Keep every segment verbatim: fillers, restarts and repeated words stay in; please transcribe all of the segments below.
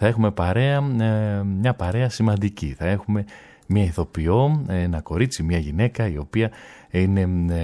Θα έχουμε παρέα, μια παρέα σημαντική. Θα έχουμε μια ηθοποιό, ένα κορίτσι, μια γυναίκα η οποία είναι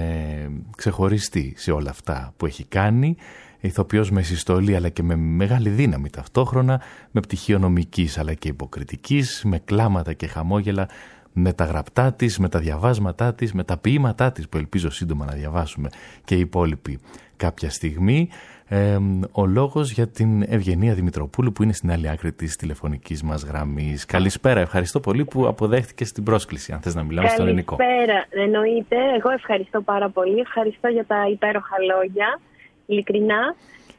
ε, ξεχωριστή σε όλα αυτά που έχει κάνει. Ηθοποιός με συστολή αλλά και με μεγάλη δύναμη ταυτόχρονα, με πτυχίο νομικής αλλά και υποκριτικής, με κλάματα και χαμόγελα, με τα γραπτά της, με τα διαβάσματά της, με τα ποίηματά της που ελπίζω σύντομα να διαβάσουμε και οι υπόλοιποι κάποια στιγμή. Ε, ο λόγος για την Ευγενία Δημητροπούλου που είναι στην άλλη άκρη της τηλεφωνικής μας γραμμής. Καλησπέρα, ευχαριστώ πολύ που αποδέχτηκες την πρόσκληση, αν θες να μιλάμε στον ελληνικό. Καλησπέρα, εννοείται. Εγώ ευχαριστώ πάρα πολύ. Ευχαριστώ για τα υπέροχα λόγια, ειλικρινά.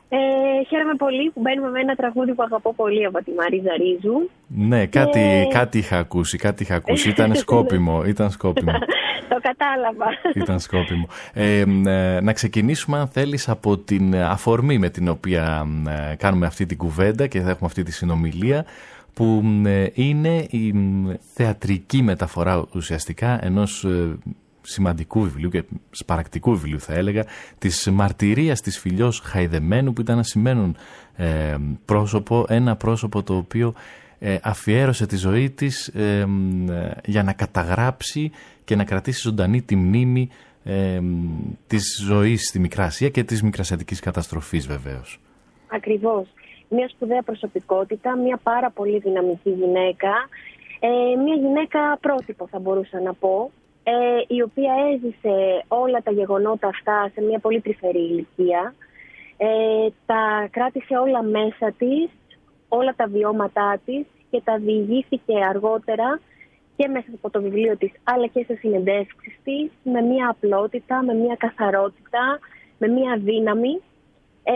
Ε, χαίρομαι πολύ που μπαίνουμε με ένα τραγούδι που αγαπώ πολύ από τη Μαρίζα Ρίζου. Ναι, κάτι, και... κάτι είχα ακούσει, κάτι είχα ακούσει. Ήταν σκόπιμο, ήταν σκόπιμο. Το κατάλαβα. Ήταν σκόπιμο. Ε, ε, να ξεκινήσουμε, αν θέλεις, από την αφορμή με την οποία ε, κάνουμε αυτή την κουβέντα και θα έχουμε αυτή τη συνομιλία, που ε, είναι η θεατρική μεταφορά ουσιαστικά ενός ε, σημαντικού βιβλίου και σπαρακτικού βιβλίου, θα έλεγα, της μαρτυρίας της Φιλιός Χαϊδεμένου, που ήταν ένα σημαίνον ε, πρόσωπο, ένα πρόσωπο το οποίο ε, αφιέρωσε τη ζωή της ε, ε, για να καταγράψει και να κρατήσει ζωντανή τη μνήμη ε, της ζωής στη Μικρά Ασία και της Μικρασιατικής καταστροφής, βεβαίως. Ακριβώς. Μια σπουδαία προσωπικότητα, μια πάρα πολύ δυναμική γυναίκα, ε, μια γυναίκα πρότυπο θα μπορούσα να πω, ε, η οποία έζησε όλα τα γεγονότα αυτά σε μια πολύ τρυφερή ηλικία, ε, τα κράτησε όλα μέσα της, όλα τα βιώματά της και τα διηγήθηκε αργότερα και μέσα από το βιβλίο της αλλά και σε συνεντεύξεις της, με μια απλότητα, με μια καθαρότητα, με μια δύναμη. Ε,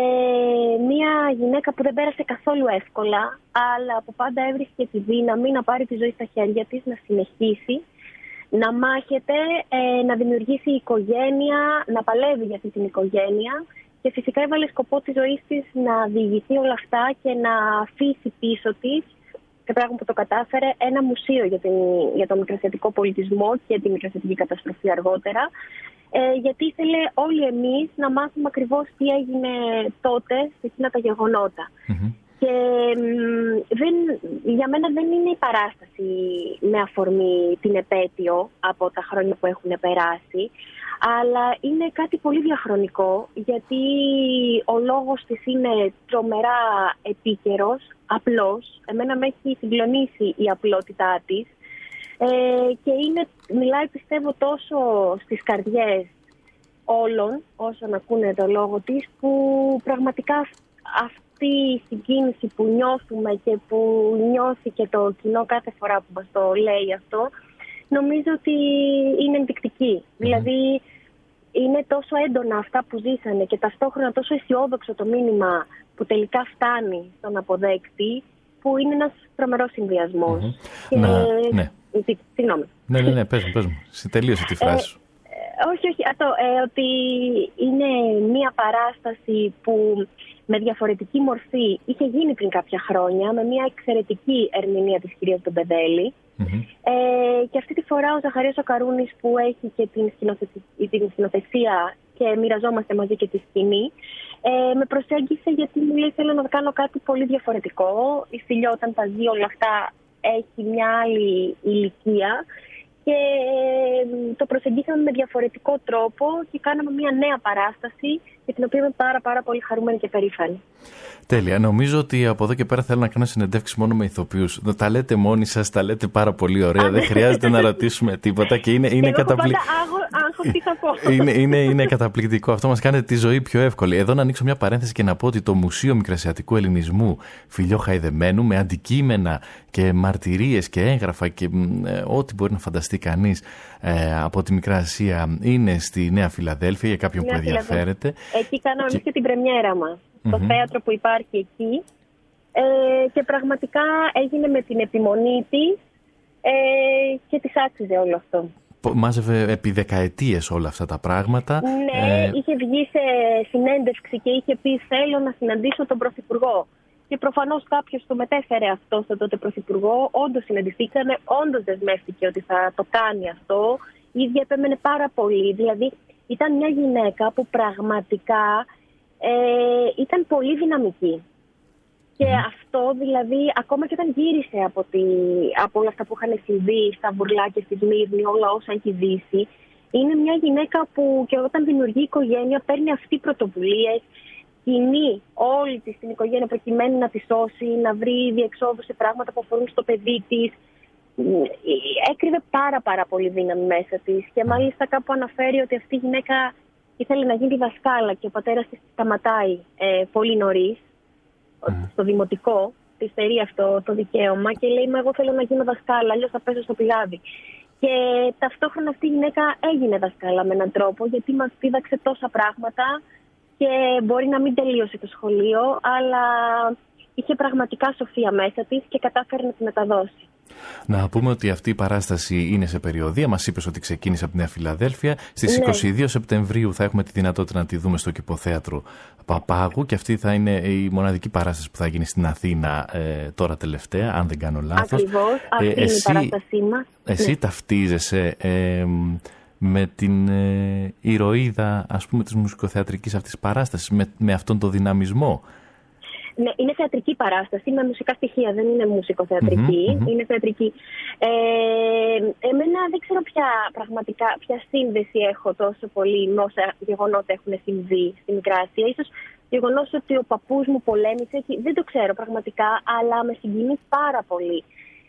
μια γυναίκα που δεν πέρασε καθόλου εύκολα, αλλά που πάντα έβρισκε τη δύναμη να πάρει τη ζωή στα χέρια της, να συνεχίσει, να μάχεται, ε, να δημιουργήσει οικογένεια, να παλεύει για αυτή την οικογένεια και φυσικά έβαλε σκοπό τη ζωή της να διηγηθεί όλα αυτά και να αφήσει πίσω της, και πράγμα που το κατάφερε, ένα μουσείο για, την, για τον μικρασιατικό πολιτισμό και τη μικρασιατική καταστροφή αργότερα, ε, γιατί ήθελε όλοι εμείς να μάθουμε ακριβώς τι έγινε τότε σε εκείνα τα γεγονότα. Mm-hmm. Και δεν, για μένα δεν είναι η παράσταση με αφορμή την επέτειο από τα χρόνια που έχουν περάσει, αλλά είναι κάτι πολύ διαχρονικό, γιατί ο λόγος της είναι τρομερά επίκαιρος, απλός. Εμένα με έχει συγκλονίσει η απλότητά της ε, και είναι, μιλάει πιστεύω τόσο στις καρδιές όλων όσων ακούνε το λόγο της, που πραγματικά αυτή η συγκίνηση που νιώθουμε και που νιώθει και το κοινό κάθε φορά που μας το λέει αυτό, νομίζω ότι είναι ενδεικτική. Mm-hmm. Δηλαδή είναι τόσο έντονα αυτά που ζήσανε και ταυτόχρονα τόσο αισιόδοξο το μήνυμα που τελικά φτάνει στον αποδέκτη, που είναι ένας τρομερός συνδυασμός. Mm-hmm. Και... Να, ναι. Συγγνώμη. Ναι, ναι, ναι, πες μου, πες μου. Τελείωσε τη φράση σου. Ε, όχι, όχι, αυτό, ε, ότι είναι μια παράσταση που με διαφορετική μορφή είχε γίνει πριν κάποια χρόνια, με μια εξαιρετική ερμηνεία της κυρίας Ντομπεδέλη. Mm-hmm. Ε, και αυτή τη φορά ο Ζαχαρίας ο Καρούνης, που έχει και την, την σκηνοθεσία και μοιραζόμαστε μαζί και τη σκηνή, ε, με προσέγγισε γιατί μου λέει θέλω να κάνω κάτι πολύ διαφορετικό. Η Φιλιό όταν τα ζει όλα αυτά έχει μια άλλη ηλικία και ε, το προσεγγίσαμε με διαφορετικό τρόπο και κάναμε μια νέα παράσταση για την οποία είμαι πάρα πάρα πολύ χαρούμενη και περήφανη. Τέλεια. Νομίζω ότι από εδώ και πέρα θέλω να κάνω συνεντεύξεις μόνο με ηθοποιούς. Τα λέτε μόνοι σας, τα λέτε πάρα πολύ ωραία. Δεν χρειάζεται να ρωτήσουμε τίποτα και είναι, είναι, καταπλη... είναι, είναι, είναι καταπληκτικό. Αυτό μας κάνει τη ζωή πιο εύκολη. Εδώ να ανοίξω μια παρένθεση και να πω ότι το Μουσείο Μικρασιατικού Ελληνισμού Φιλιό Χαϊδεμένου, με αντικείμενα και μαρτυρίες και έγγραφα και ε, ό,τι μπορεί να φανταστεί κανείς ε, από τη Μικρά Ασία, είναι στη Νέα Φιλαδέλφια για κάποιον Νέα που ενδιαφέρεται. Εκεί κάναμε και... εμείς και την πρεμιέρα μας. Mm-hmm. Το θέατρο που υπάρχει εκεί ε, και πραγματικά έγινε με την επιμονή της ε, και της άξιζε όλο αυτό. Μάζευε επί δεκαετίες όλα αυτά τα πράγματα. Ναι, ε... είχε βγει σε συνέντευξη και είχε πει θέλω να συναντήσω τον Πρωθυπουργό. Και προφανώς κάποιος το μετέφερε αυτό στον τότε Πρωθυπουργό. Όντως συναντηθήκανε, όντως δεσμεύτηκε ότι θα το κάνει αυτό. Η ίδια επέμενε πάρα πολύ. Δηλαδή ήταν μια γυναίκα που πραγματικά Ε, ήταν πολύ δυναμική. Και Mm. αυτό δηλαδή, ακόμα και όταν γύρισε από, τη, από όλα αυτά που είχαν συμβεί στα μπουρλάκια στη Σμύρνη, όλα όσα έχει ζήσει, είναι μια γυναίκα που και όταν δημιουργεί οικογένεια παίρνει αυτή πρωτοβουλίες, κινεί όλη της την οικογένεια προκειμένου να τη σώσει, να βρει διεξόδου σε πράγματα που αφορούν στο παιδί της. Έκρυβε πάρα πάρα πολύ δύναμη μέσα της και μάλιστα κάπου αναφέρει ότι αυτή η γυναίκα ήθελε να γίνει δασκάλα και ο πατέρας της σταματάει ε, πολύ νωρίς, mm. στο δημοτικό, της στερεί αυτό το δικαίωμα και λέει «Μα εγώ θέλω να γίνω δασκάλα, αλλιώς θα πέσω στο πηγάδι». Και ταυτόχρονα αυτή η γυναίκα έγινε δασκάλα με έναν τρόπο, γιατί μας δίδαξε τόσα πράγματα και μπορεί να μην τελείωσε το σχολείο, αλλά είχε πραγματικά σοφία μέσα της και κατάφερε να τη μεταδώσει. Να πούμε ότι αυτή η παράσταση είναι σε περιοδία. Μας είπες ότι ξεκίνησε από τη Νέα Φιλαδέλφια. Στις ναι. είκοσι δύο Σεπτεμβρίου θα έχουμε τη δυνατότητα να τη δούμε στο Κηποθέατρο Παπάγου και αυτή θα είναι η μοναδική παράσταση που θα γίνει στην Αθήνα ε, τώρα τελευταία, αν δεν κάνω λάθος. Ακριβώς, αυτή ε, είναι εσύ, η παράστασή μας. Εσύ ναι. ταυτίζεσαι ε, με την ε, ηρωίδα, ας πούμε, της μουσικοθεατρικής αυτής παράστασης, με, με αυτόν τον δυναμισμό. Ναι, είναι θεατρική παράσταση με μουσικά στοιχεία, δεν είναι μουσικοθεατρική, mm-hmm, mm-hmm. είναι θεατρική. Ε, εμένα δεν ξέρω ποια, πραγματικά, ποια σύνδεση έχω τόσο πολύ με όσα γεγονότα έχουν συμβεί στη Μικρά Ασία. Ίσως γεγονός ότι ο παππούς μου πολέμησε, δεν το ξέρω πραγματικά, αλλά με συγκινεί πάρα πολύ.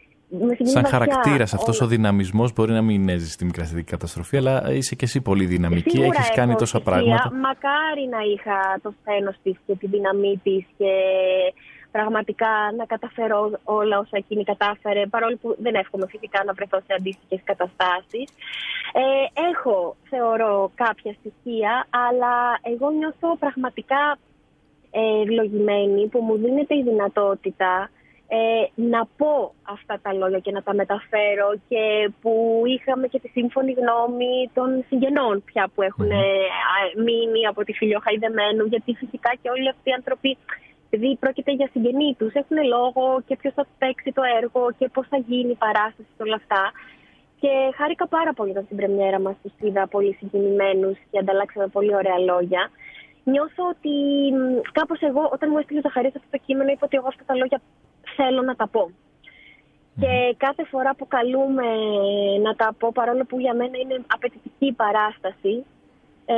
Σαν χαρακτήρας αυτός ο δυναμισμός μπορεί να μην έζησε στη μικρασιατική καταστροφή, αλλά είσαι και εσύ πολύ δυναμική, σίγουρα έχεις κάνει τόσα πράγματα. Μακάρι να είχα το σθένος της και τη δύναμή της και πραγματικά να καταφέρω όλα όσα εκείνη κατάφερε, παρόλο που δεν εύχομαι φυσικά να βρεθώ σε αντίστοιχες καταστάσεις. Ε, έχω, θεωρώ, κάποια στοιχεία, αλλά εγώ νιώθω πραγματικά ε, ευλογημένη που μου δίνεται η δυνατότητα Ε, να πω αυτά τα λόγια και να τα μεταφέρω και που είχαμε και τη σύμφωνη γνώμη των συγγενών πια που έχουν mm-hmm. μείνει από τη Φιλιοχαϊδεμένου, γιατί φυσικά και όλοι αυτοί οι άνθρωποι, επειδή πρόκειται για συγγενή τους, έχουν λόγο και ποιος θα παίξει το έργο και πώς θα γίνει η παράσταση και όλα αυτά. Και χάρηκα πάρα πολύ όταν στην πρεμιέρα μας τους είδα πολύ συγκινημένους και ανταλλάξαμε πολύ ωραία λόγια. Νιώθω ότι κάπως εγώ, όταν μου έστειλε ο Ζαχαρίας αυτό το κείμενο, είπα ότι εγώ αυτά τα λόγια θέλω να τα πω. Mm. Και κάθε φορά που καλούμε να τα πω, παρόλο που για μένα είναι απαιτητική παράσταση, ε,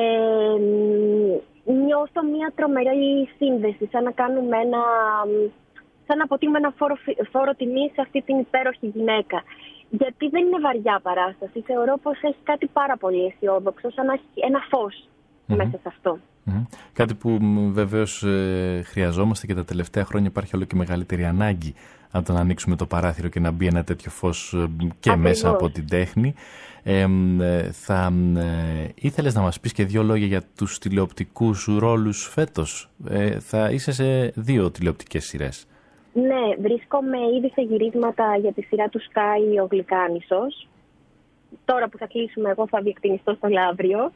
νιώθω μια τρομερή σύνδεση, σαν να κάνουμε ένα, σαν να αποτείουμε ένα φόρο, φόρο τιμή σε αυτή την υπέροχη γυναίκα. Γιατί δεν είναι βαριά παράσταση, θεωρώ πως έχει κάτι πάρα πολύ αισιόδοξο, σαν να έχει ένα φως mm-hmm. μέσα σε αυτό. Mm-hmm. Κάτι που βεβαίως ε, χρειαζόμαστε και τα τελευταία χρόνια υπάρχει όλο και μεγαλύτερη ανάγκη από το να ανοίξουμε το παράθυρο και να μπει ένα τέτοιο φως ε, και Ακριβώς. μέσα από την τέχνη. Ε, ε, θα ε, ήθελες να μας πεις και δύο λόγια για τους τηλεοπτικούς ρόλους φέτος. Ε, θα είσαι σε δύο τηλεοπτικές σειρές. Ναι, βρίσκομαι ήδη σε γυρίσματα για τη σειρά του Sky ο Γλυκάνισσος. Τώρα που θα κλείσουμε, εγώ θα διεκτηνιστώ στο Λαύριο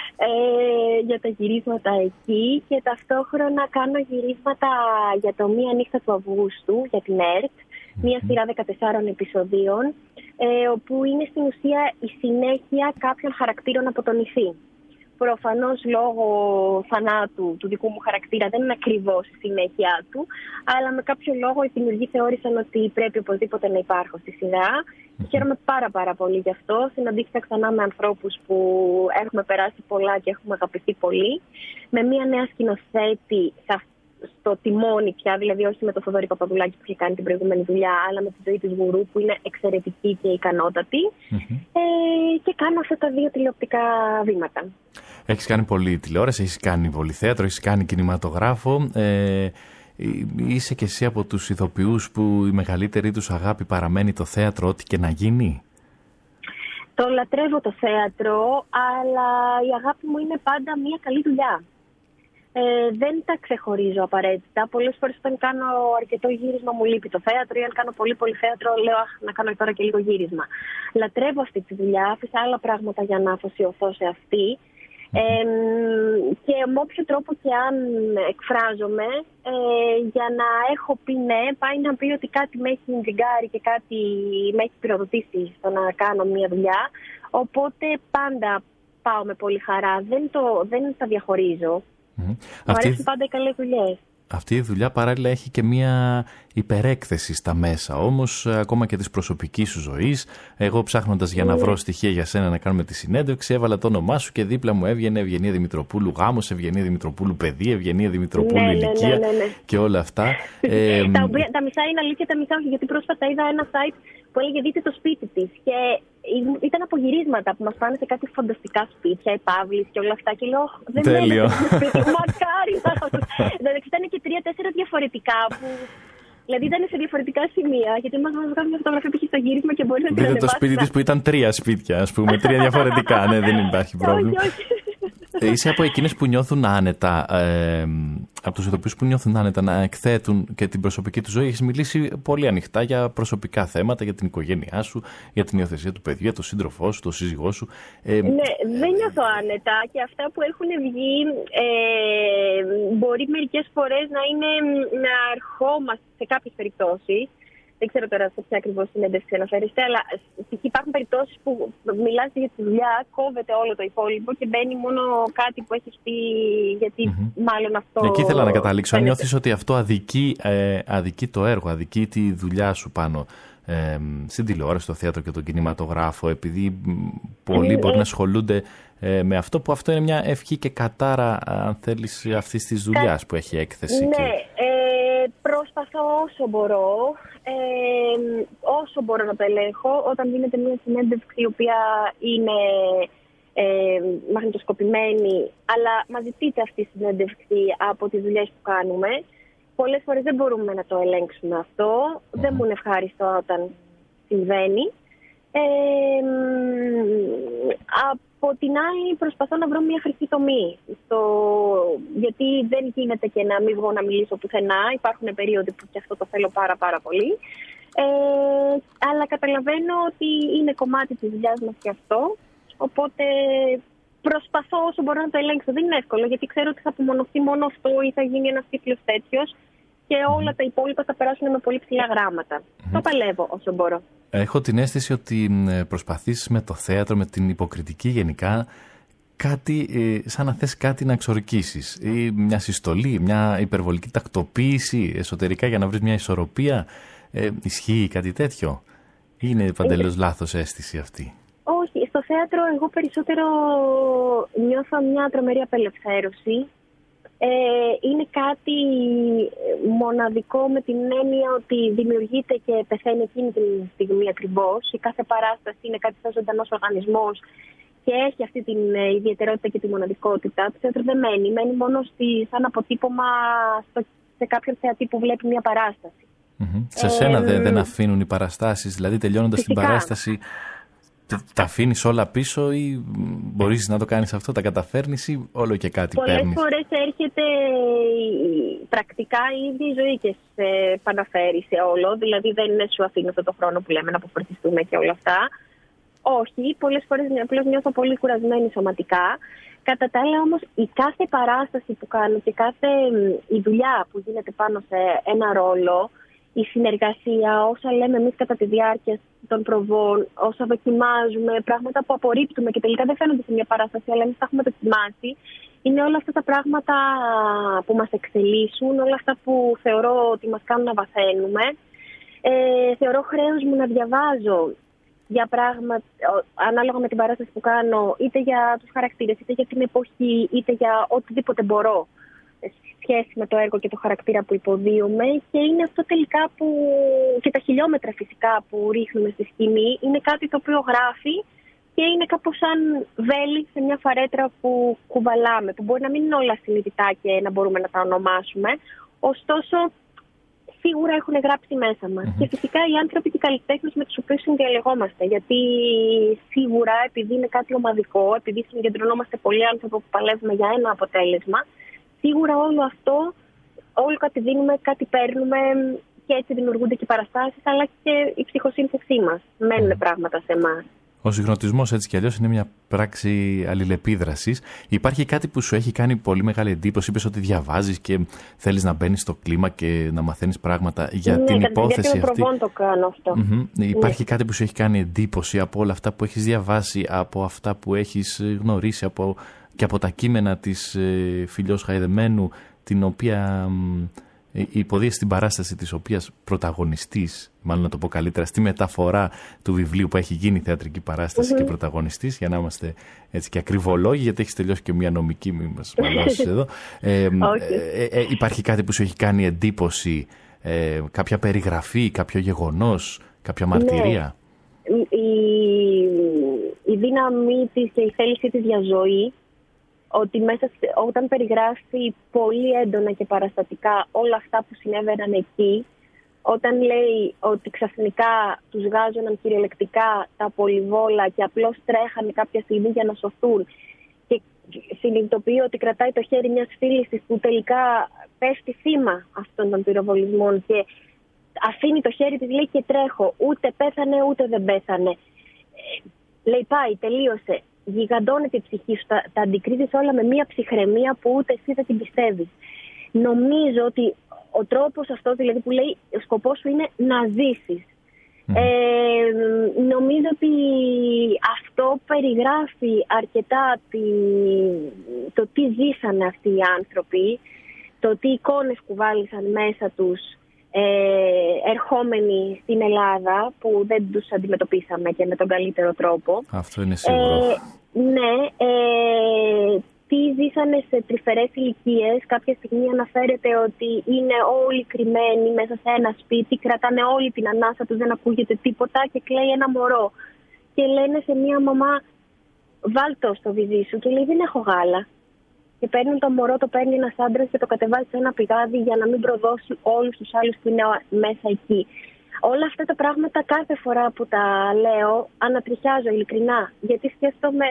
ε, για τα γυρίσματα εκεί και ταυτόχρονα κάνω γυρίσματα για το Μία Νύχτα του Αυγούστου, για την ΕΡΤ, mm-hmm. μία σειρά δεκατεσσάρων επεισοδίων, ε, όπου είναι στην ουσία η συνέχεια κάποιων χαρακτήρων από τον Ιθή. Προφανώς λόγω θανάτου του δικού μου χαρακτήρα δεν είναι ακριβώς η συνέχεια του, αλλά με κάποιο λόγο οι δημιουργοί θεώρησαν ότι πρέπει οπωσδήποτε να υπάρχω στη σειρά. Mm-hmm. Χαίρομαι πάρα πάρα πολύ γι' αυτό. Συναντήθηκα ξανά με ανθρώπους που έχουμε περάσει πολλά και έχουμε αγαπηθεί πολύ. Με μια νέα σκηνοθέτη στο τιμόνι πια, δηλαδή όχι με τον Θοδωρή Παπαδουλάκη που είχε κάνει την προηγούμενη δουλειά, αλλά με τη ζωή της Γουρού που είναι εξαιρετική και ικανότατη. Mm-hmm. Ε, και κάνω αυτά τα δύο τηλεοπτικά βήματα. Έχεις κάνει πολύ τηλεόραση, έχεις κάνει πολύ θέατρο, έχεις κάνει κινηματογράφο. Ε, είσαι και εσύ από τους ηθοποιούς που η μεγαλύτερη τους αγάπη παραμένει το θέατρο, ό,τι και να γίνει. Το λατρεύω το θέατρο, αλλά η αγάπη μου είναι πάντα μια καλή δουλειά. Ε, δεν τα ξεχωρίζω απαραίτητα. Πολλές φορές όταν κάνω αρκετό γύρισμα μου λείπει το θέατρο ή αν κάνω πολύ πολύ θέατρο λέω αχ, να κάνω τώρα και λίγο γύρισμα. Λατρεύω αυτή τη δουλειά, άφησα άλλα πράγματα για να αφοσιωθώ σε αυτή. Ε, και με όποιο τρόπο και αν εκφράζομαι, ε, για να έχω πει ναι, πάει να πει ότι κάτι με έχει τζιγκάρει και κάτι με έχει πυροδοτήσει στο να κάνω μια δουλειά. Οπότε πάντα πάω με πολύ χαρά, δεν, το, δεν τα διαχωρίζω. Mm-hmm. Μου αρέσουν πάντα οι καλές δουλειές. αυτή η δουλειά παράλληλα έχει και μία υπερέκθεση στα μέσα. Όμως, ακόμα και της προσωπικής σου ζωής, εγώ ψάχνοντας για να βρω στοιχεία για σένα να κάνουμε τη συνέντευξη, έβαλα το όνομά σου και δίπλα μου έβγαινε Ευγενία Δημητροπούλου γάμος, Ευγενία Δημητροπούλου παιδί, Ευγενία Δημητροπούλου ναι, ηλικία ναι, ναι, ναι. και όλα αυτά. ε, τα, οποία, τα μισά είναι αλήθεια, τα μισά όχι, γιατί πρόσφατα είδα ένα site που έλεγε δείτε το σπίτι της και ήταν απογυρίσματα που μας πάνε σε κάτι φανταστικά σπίτια, η Παύλης και όλα αυτά και λέω δεν τέλειο. Μακάρι δηλαδή ήταν και τρία-τέσσερα διαφορετικά που δηλαδή ήταν σε διαφορετικά σημεία γιατί μας βγάζουν μια φωτογραφία που έχει στο γύρισμα και μπορεί να την ανεβάσει. Δείτε το σπίτι της που ήταν τρία σπίτια, ας πούμε, τρία διαφορετικά, ναι, δεν υπάρχει πρόβλημα. όχι, όχι. Είσαι από εκείνες που νιώθουν άνετα, ε, από τους ηθοποιούς που νιώθουν άνετα να εκθέτουν και την προσωπική του ζωή. Έχεις μιλήσει πολύ ανοιχτά για προσωπικά θέματα, για την οικογένειά σου, για την υιοθεσία του παιδιού, για τον σύντροφό σου, τον σύζυγό σου. Ε, ναι, δεν νιώθω άνετα και αυτά που έχουν βγει ε, μπορεί μερικές φορές να είναι να ερχόμαστε σε κάποιες περιπτώσεις. Δεν ξέρω τώρα σε ποια ακριβώς συνέντευξη αναφέρεστε, αλλά υπάρχουν περιπτώσεις που μιλάς για τη δουλειά, κόβεται όλο το υπόλοιπο και μπαίνει μόνο κάτι που έχεις πει, γιατί mm-hmm. μάλλον αυτό. Εκεί ήθελα να καταλήξω. Αν νιώθεις ότι αυτό αδικεί, ε, αδικεί το έργο, αδικεί τη δουλειά σου πάνω ε, στην τηλεόραση, στο θέατρο και τον κινηματογράφο, επειδή πολλοί mm-hmm. μπορεί να ασχολούνται ε, με αυτό, που αυτό είναι μια ευχή και κατάρα, αν θέλεις, αυτής της δουλειάς που έχει έκθεση. Ναι, και... ε, προσπαθώ όσο μπορώ. Ε, όσο μπορώ να το ελέγχω, όταν δίνεται μια συνέντευξη η οποία είναι ε, μαγνητοσκοπημένη, αλλά μας ζητείται αυτή η συνέντευξη από τις δουλειές που κάνουμε, πολλές φορές δεν μπορούμε να το ελέγξουμε αυτό. Mm. Δεν μου είναι ευχάριστο όταν συμβαίνει. Ε, από την άλλη προσπαθώ να βρω μια χρυσή τομή στο... γιατί δεν γίνεται και να μην βγω να μιλήσω πουθενά. Υπάρχουν περίοδοι που και αυτό το θέλω πάρα πάρα πολύ, ε, αλλά καταλαβαίνω ότι είναι κομμάτι της δουλειάς μας και αυτό, οπότε προσπαθώ όσο μπορώ να το ελέγξω. Δεν είναι εύκολο γιατί ξέρω ότι θα απομονωθεί μόνο αυτό ή θα γίνει ένας κύκλος τέτοιος και όλα τα υπόλοιπα θα περάσουν με πολύ ψηλά γράμματα. Mm-hmm. Το παλεύω όσο μπορώ. Έχω την αίσθηση ότι προσπαθείς με το θέατρο, με την υποκριτική γενικά, κάτι, σαν να θες κάτι να εξορκίσεις. Ή μια συστολή, μια υπερβολική τακτοποίηση εσωτερικά για να βρεις μια ισορροπία. Ε, ισχύει κάτι τέτοιο? Ή είναι παντελώς λάθος αίσθηση αυτή? Όχι, στο θέατρο εγώ περισσότερο νιώθω μια τρομερή απελευθέρωση. Ε, είναι κάτι μοναδικό με την έννοια ότι δημιουργείται και πεθαίνει εκείνη τη στιγμή ακριβώς. Η κάθε παράσταση είναι κάτι σαν ζωντανός οργανισμός και έχει αυτή την ιδιαιτερότητα και τη μοναδικότητα. Το θέατρο δεν μένει, μένει μόνο στη, σαν αποτύπωμα στο, σε κάποιον θεατή που βλέπει μια παράσταση. Mm-hmm. Σε σένα ε, δεν, δεν αφήνουν οι παραστάσεις, δηλαδή τελειώνοντας φυσικά την παράσταση τα αφήνεις όλα πίσω ή μπορείς να το κάνεις αυτό, τα καταφέρνεις ή όλο και κάτι πολλές παίρνεις? Πολλές φορές έρχεται πρακτικά η ίδια η ζωή και σε επαναφέρει σε όλο, δηλαδή δεν είναι σου αφήνω αυτό το χρόνο που λέμε να αποφορτιστούμε και όλα αυτά. Όχι, πολλές φορές απλώς νιώθω πολύ κουρασμένη σωματικά. Κατά τα άλλα όμως η κάθε παράσταση που κάνω και κάθε η δουλειά που γίνεται πάνω σε ένα ρόλο, η συνεργασία, όσα λέμε εμείς κατά τη διάρκεια των προβών, όσα δοκιμάζουμε, πράγματα που απορρίπτουμε και τελικά δεν φαίνονται σε μια παράσταση, αλλά εμείς τα έχουμε δοκιμάσει, είναι όλα αυτά τα πράγματα που μας εξελίσσουν, όλα αυτά που θεωρώ ότι μας κάνουν να βαθαίνουμε. Ε, θεωρώ χρέος μου να διαβάζω για πράγματα, ανάλογα με την παράσταση που κάνω, είτε για τους χαρακτήρες, είτε για την εποχή, είτε για οτιδήποτε μπορώ, σχέση με το έργο και το χαρακτήρα που υποδίωμε, και είναι αυτό τελικά που και τα χιλιόμετρα φυσικά που ρίχνουμε στη σκηνή είναι κάτι το οποίο γράφει και είναι κάπως σαν βέλη σε μια φαρέτρα που κουβαλάμε, που μπορεί να μην είναι όλα συνειδητά και να μπορούμε να τα ονομάσουμε, ωστόσο σίγουρα έχουν γράψει μέσα μας. Mm-hmm. Και φυσικά οι άνθρωποι και οι καλλιτέχνες με τους οποίους συνδιαλεγόμαστε, γιατί σίγουρα επειδή είναι κάτι ομαδικό, επειδή συγκεντρωνόμαστε πολλοί άνθρωποι που παλεύουμε για ένα αποτέλεσμα, σίγουρα όλο αυτό, όλο κάτι δίνουμε, κάτι παίρνουμε και έτσι δημιουργούνται και οι παραστάσεις, αλλά και η ψυχοσύνθεσή μας. Μένουν πράγματα σε εμάς. Ο συγχρονισμός έτσι κι αλλιώς είναι μια πράξη αλληλεπίδρασης. Υπάρχει κάτι που σου έχει κάνει πολύ μεγάλη εντύπωση? Είπες ότι διαβάζεις και θέλεις να μπαίνεις στο κλίμα και να μαθαίνεις πράγματα για ναι, την υπόθεση αυτή. Ναι, το κάνω αυτό. Mm-hmm. Υπάρχει ναι. κάτι που σου έχει κάνει εντύπωση από όλα αυτά που έχεις διαβάσει, από αυτά που έχεις γνωρίσει, από... και από τα κείμενα της ε, Φιλιός Χαϊδεμένου, την οποία... η υποδίαση στην παράσταση της οποίας πρωταγωνιστής, μάλλον να το πω καλύτερα, στη μεταφορά του βιβλίου που έχει γίνει θεατρική παράσταση mm-hmm. και πρωταγωνιστής, για να είμαστε έτσι και ακριβολόγοι, γιατί έχεις τελειώσει και μια νομική, μη μας μαλώσεις εδώ. Ε, okay. ε, ε, υπάρχει κάτι που σου έχει κάνει εντύπωση, ε, κάποια περιγραφή, κάποιο γεγονός, κάποια μαρτυρία? Ναι. Η, η δύναμή της και η θέλησή της για ζωή, ότι μέσα, όταν περιγράφει πολύ έντονα και παραστατικά όλα αυτά που συνέβαιναν εκεί, όταν λέει ότι ξαφνικά τους γάζωναν κυριολεκτικά τα πολυβόλα και απλώς τρέχανε κάποια στιγμή για να σωθούν, και συνειδητοποιεί ότι κρατάει το χέρι μιας φίλης της που τελικά πέφτει θύμα αυτών των πυροβολισμών και αφήνει το χέρι της, λέει, και τρέχω, ούτε πέθανε ούτε δεν πέθανε. Λέει, πάει, τελείωσε. Γιγαντώνεται η ψυχή σου, τα, τα αντικρίζεις όλα με μια ψυχραιμία που ούτε εσύ δεν την πιστεύεις. Νομίζω ότι ο τρόπος αυτός, δηλαδή που λέει, ο σκοπός σου είναι να ζήσεις. Mm. Ε, νομίζω ότι αυτό περιγράφει αρκετά τη, το τι ζήσανε αυτοί οι άνθρωποι, το τι εικόνες κουβάλισαν μέσα τους ε, ερχόμενοι στην Ελλάδα, που δεν τους αντιμετωπίσαμε και με τον καλύτερο τρόπο. Αυτό είναι σίγουρο. Ε, ναι, ε, τι ζήσανε σε τρυφερές ηλικίες. Κάποια στιγμή αναφέρεται ότι είναι όλοι κρυμμένοι μέσα σε ένα σπίτι, κρατάνε όλη την ανάσα τους, δεν ακούγεται τίποτα και κλαίει ένα μωρό. Και λένε σε μία μαμά, βάλτο στο βυζί σου, και λέει, δεν έχω γάλα. Και παίρνουν το μωρό, το παίρνει ένας άντρας και το κατεβάζει σε ένα πηγάδι για να μην προδώσει όλους τους άλλους που είναι μέσα εκεί. Όλα αυτά τα πράγματα κάθε φορά που τα λέω ανατριχιάζω ειλικρινά, γιατί σκέφτομαι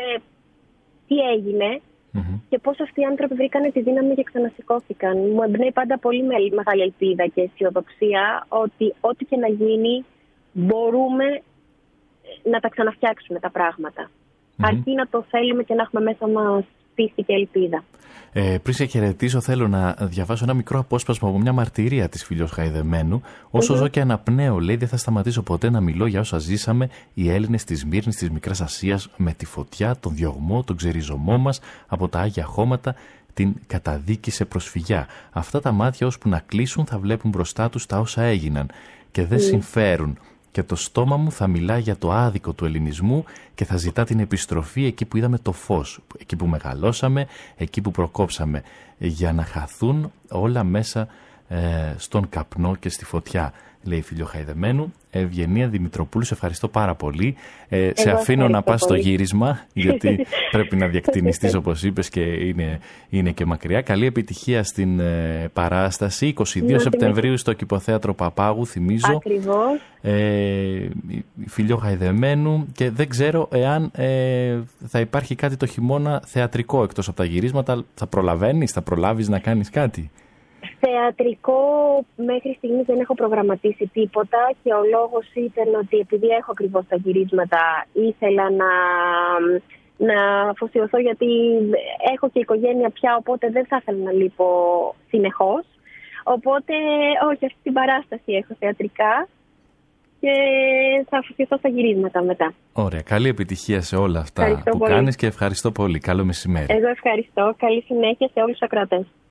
τι έγινε mm-hmm. και πώς αυτοί οι άνθρωποι βρήκανε τη δύναμη και ξανασηκώθηκαν. Μου εμπνέει πάντα πολύ μεγάλη ελπίδα και αισιοδοξία ότι ό,τι και να γίνει μπορούμε να τα ξαναφτιάξουμε τα πράγματα. Mm-hmm. Αρκεί να το θέλουμε και να έχουμε μέσα μας πίστη και ελπίδα. Ε, πριν σε χαιρετήσω, θέλω να διαβάσω ένα μικρό απόσπασμα από μια μαρτυρία της Φιλιός Χαϊδεμένου. Όσο mm-hmm. ζω και αναπνέω, λέει, δεν θα σταματήσω ποτέ να μιλώ για όσα ζήσαμε οι Έλληνες της Μύρνης, της Μικράς Ασίας, με τη φωτιά, τον διωγμό, τον ξεριζωμό μας από τα Άγια Χώματα, την καταδίκη σε προσφυγιά. Αυτά τα μάτια, ώσπου να κλείσουν, θα βλέπουν μπροστά τους τα όσα έγιναν και δεν mm. συμφέρουν. Και το στόμα μου θα μιλά για το άδικο του ελληνισμού και θα ζητά την επιστροφή εκεί που είδαμε το φως, εκεί που μεγαλώσαμε, εκεί που προκόψαμε, για να χαθούν όλα μέσα ε, στον καπνό και στη φωτιά, λέει η Φιλιό Χαϊδεμένου. Ευγενία Δημητροπούλου, σε ευχαριστώ πάρα πολύ. Ε, σε αφήνω να πας στο γύρισμα, γιατί πρέπει να διακτηνιστείς, όπως είπες, και είναι, είναι και μακριά. Καλή επιτυχία στην ε, παράσταση, εικοστή δεύτερη Σεπτεμβρίου στο Κηποθέατρο Παπάγου, θυμίζω. Ακριβώς. Ε, Φιλιό Χαϊδεμένου, και δεν ξέρω εάν ε, θα υπάρχει κάτι το χειμώνα θεατρικό εκτός από τα γυρίσματα. Θα προλαβαίνεις, θα προλάβεις να κάνεις κάτι? Θεατρικό μέχρι στιγμής δεν έχω προγραμματίσει τίποτα, και ο λόγος ήταν ότι επειδή έχω ακριβώς τα γυρίσματα ήθελα να, να αφοσιωθώ, γιατί έχω και οικογένεια πια, οπότε δεν θα ήθελα να λείπω συνεχώς. Οπότε όχι, αυτή την παράσταση έχω θεατρικά και θα αφοσιωθώ στα γυρίσματα μετά. Ωραία, καλή επιτυχία σε όλα αυτά ευχαριστώ που πολύ. κάνεις και ευχαριστώ πολύ. Καλό μεσημέρι. Εγώ ευχαριστώ. Καλή συνέχεια σε όλους τους ακροατές.